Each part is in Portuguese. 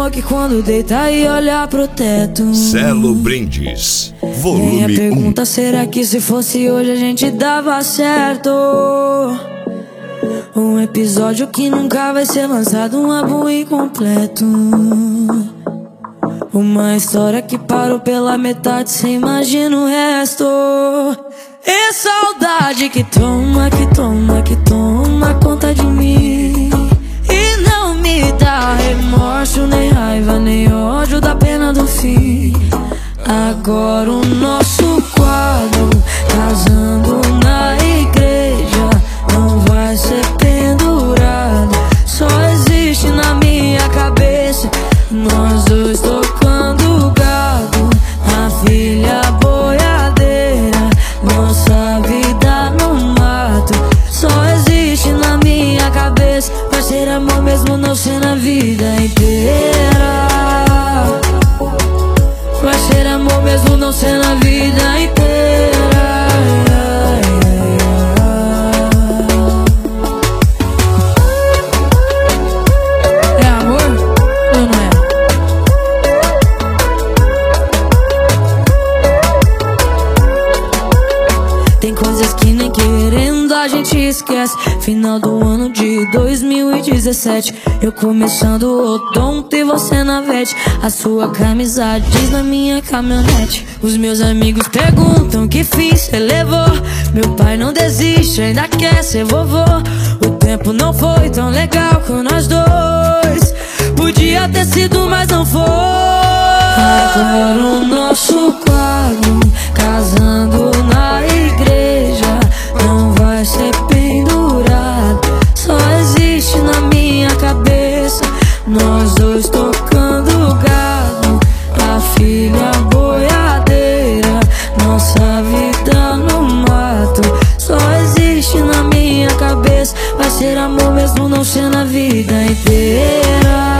amor que quando deita e olha pro teto. Celo Brindes, volume 1. Minha pergunta, será que se fosse hoje a gente dava certo? Um episódio que nunca vai ser lançado, um álbum incompleto. Uma história que parou pela metade, cê imagina o resto. É saudade que toma, que toma, que toma conta de mim. E não me dá remorso, nem raiva, nem ódio da pena do fim. Agora o nosso quadro, casando na igreja, não vai ser pendurado. Só existe na minha cabeça, nós dois tocando gado, a filha boiadeira, nossa vida no mato. Só existe na minha cabeça, vai ser amor mesmo não sendo a vida inteira. Vai ser amor mesmo não sendo a vida inteira. É amor ou não é? Tem coisas que nem querendo a gente esquece. Final do ano de 2017, eu começando o odonto e você na vete. A sua camisa diz na minha caminhonete. Os meus amigos perguntam que fim cê levou. Meu pai não desiste, ainda quer ser vovô. O tempo não foi tão legal com nós dois. Podia ter sido, mas não foi. Agora o nosso quadro, casando na igreja, não vai ser pendurado. Só existe na minha cabeça, nós dois tocando gado, a filha boiadeira, nossa vida no mato. Só existe na minha cabeça, vai ser amor mesmo não sendo a vida inteira.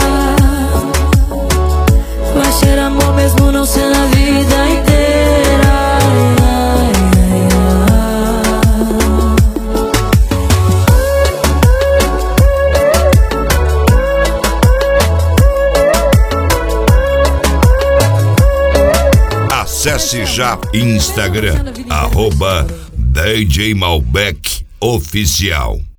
Vai ser amor mesmo não sendo a vida inteira. Acesse já Instagram, @DJ Malbec Oficial.